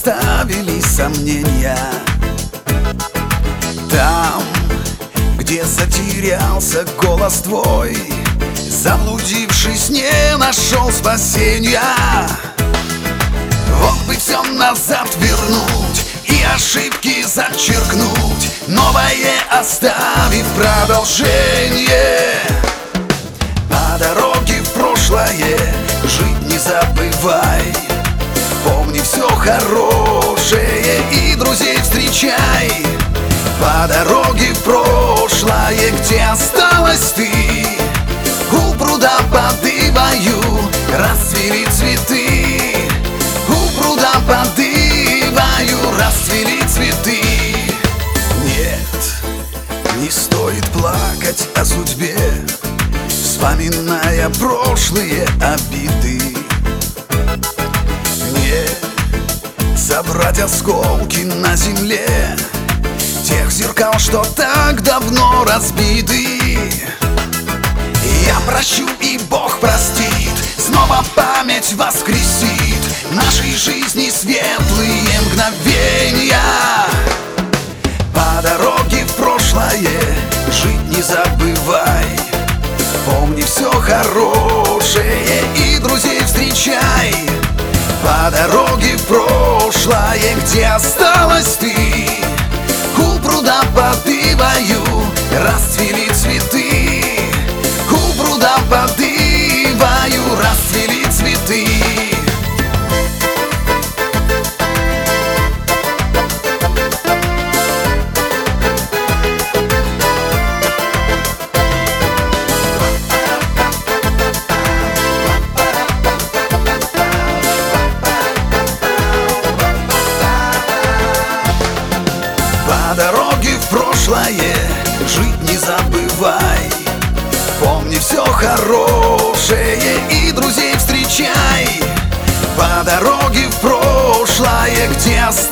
оставили сомнения. Там, где затерялся голос твой, заблудившись, не нашел спасения. Вот бы все назад вернуть и ошибки зачеркнуть, новое оставив продолжение. По дороге в прошлое жить не забывай, помни все хорошее и друзей встречай. По дороге в прошлое, где осталась ты, у пруда под ивою расцвели цветы. У пруда под ивою расцвели цветы. Нет, не стоит плакать о судьбе, вспоминая прошлые обиды. Не собрать осколки на земле тех зеркал, что так давно разбиты. Я прощу, и Бог простит, снова память воскресит нашей жизни светлые мгновения. По дороге в прошлое жить не забывай, помни все хорошее и друзей встречай. По дороге в прошлое, где осталась ты, у пруда под ивою расцвели цветы. У пруда под ивою расцвели цветы. По дороге в прошлое жить не забывай, помни все хорошее и друзей встречай. По дороге в прошлое, где осталось